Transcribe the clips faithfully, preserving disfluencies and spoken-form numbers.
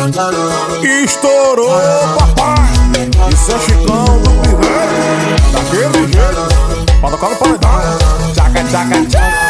Estourou, papai. Isso é Chicão do Piveiro. Daquele jeito, pra tocar no paredão. Tchaca, tchaca,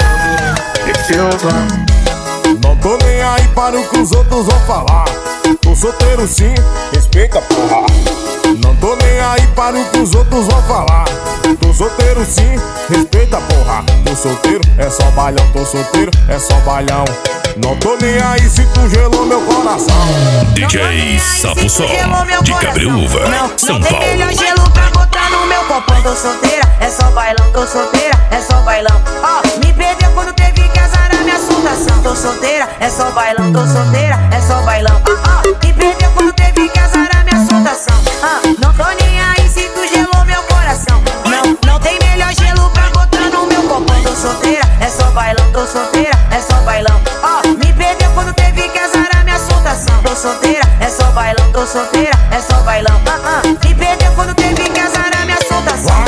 tchaca. Não tô nem aí para o que os outros vão falar. Tô solteiro sim, respeita, porra. Não tô nem aí para o que os outros vão falar. Tô solteiro sim, respeita, porra. Tô solteiro, é só balhão. Tô solteiro, é só balhão. Não tô nem aí se tu gelou meu coração. D J Sapo Sol, de Cabreúva, São Paulo. Não tem melhor gelo pra botar no meu copão. Tô solteira, é só bailão. Tô solteira, é só bailão. Ó, oh, me perdeu quando teve que azarar minha soltação. Tô solteira, é só bailão. Tô solteira, é só bailão. Ó, oh, me perdeu quando teve que azarar minha soltação. Ah, não tô nem aí se tu gelou meu coração. Não, não tem melhor gelo pra botar no meu copão. Tô solteira, é só bailão. Tô solteira, é só bailão. Ó, oh, me perdeu quando teve que azarar minha soltação. Tô solteira, é só bailão. Tô solteira, é só bailão. Ah, ah, me perdeu quando teve que azarar minha soltação.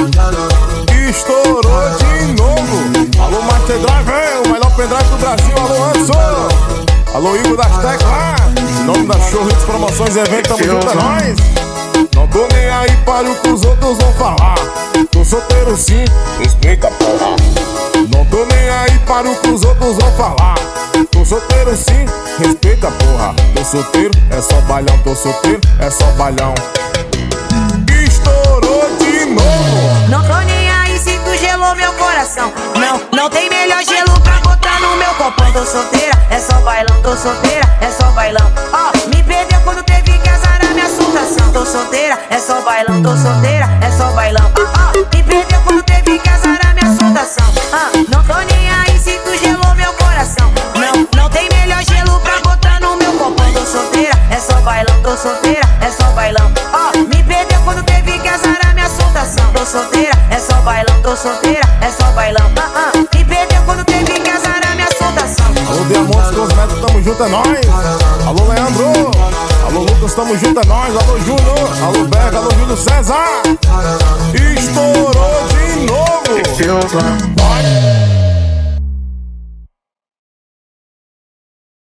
Estourou de novo. Alô, Master Drive, o melhor pendrive do Brasil. Alô, Anderson. Alô, Igor das Teclas. Em nome da Show Hits Promoções e Eventos, tamo junto, é nóis. Não tô nem aí para o que os outros vão falar. Tô solteiro sim, respeita, porra. Não tô nem aí para o que os outros vão falar. Tô solteiro sim, respeita, porra. Tô solteiro, é só balhão. Tô solteiro, é só balhão. Estourou de novo. Não tô nem aí se tu gelou meu coração. Não, não tem melhor gelo pra botar no meu copão. Tô solteira, é só bailão. Tô solteira, é só bailão. Ó, oh, me perdeu quando teve que azarar minha soltação. Tô solteira, é só bailão. Tô solteira, é só bailão. Ó, oh, me perdeu quando teve que azarar minha soltação. Ah, não tô nem aí se tu gelou meu coração. Não, não tem melhor gelo pra botar no meu copão. Tô solteira, é só bailão. Tô solteira, é só bailão. Ó, oh, me perdeu quando teve que azarar minha soltação. Tô solteira, é só bailão. Tô solteira, é só bailão. Ah, ah, me perdeu quando teve que azarar minha soltação. Alô, Diamontes Cosméticos, tamo junto, é nóis. Alô, Leandro. Alô, Lucas, tamo junto, é nóis. Alô, Júnior. Alô, Berga. Alô, Júlio César. Estourou de novo.